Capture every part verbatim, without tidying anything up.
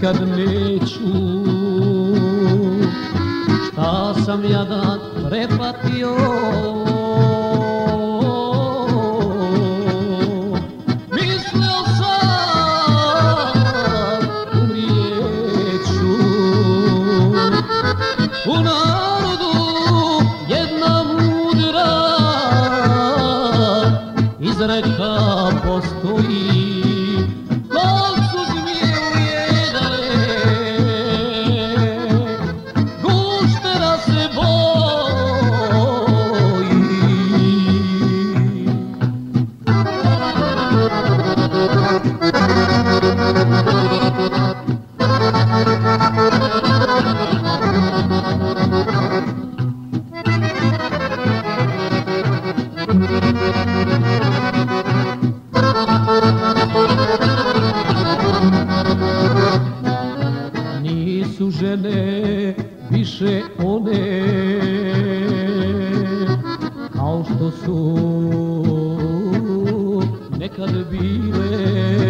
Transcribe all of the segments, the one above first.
nikad neću. Šta sam jadan prepatio, mislio sam umrijeću. U narodu jedna mudra izreka postoji, kog su zmije ujedale, guštera se boji. Nisu žene više one kao što su nekad bile,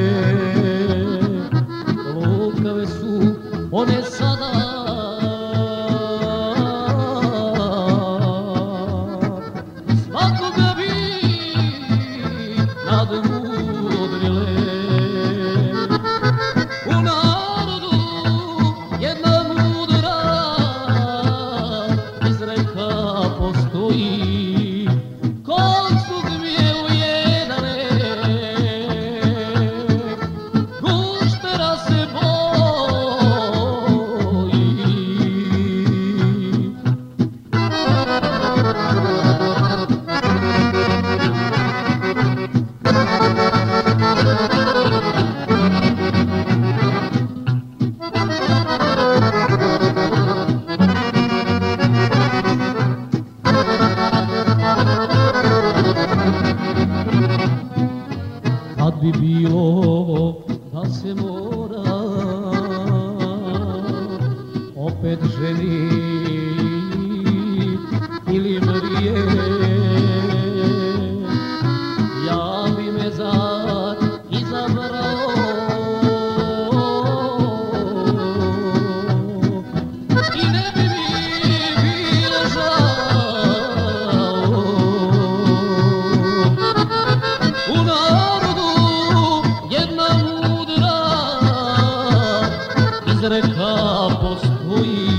lukave su one sada, svakoga bi nadmudrile. U narodu jedna mudra izreka postoji, kog su zmije ujedale, guštera se boji. Kad bi bilo da se mora opet ženit ili mrijet, ja bi me zad izabrao i ne bi mi bilo žao. U narodu jedna mudra izreka postoji,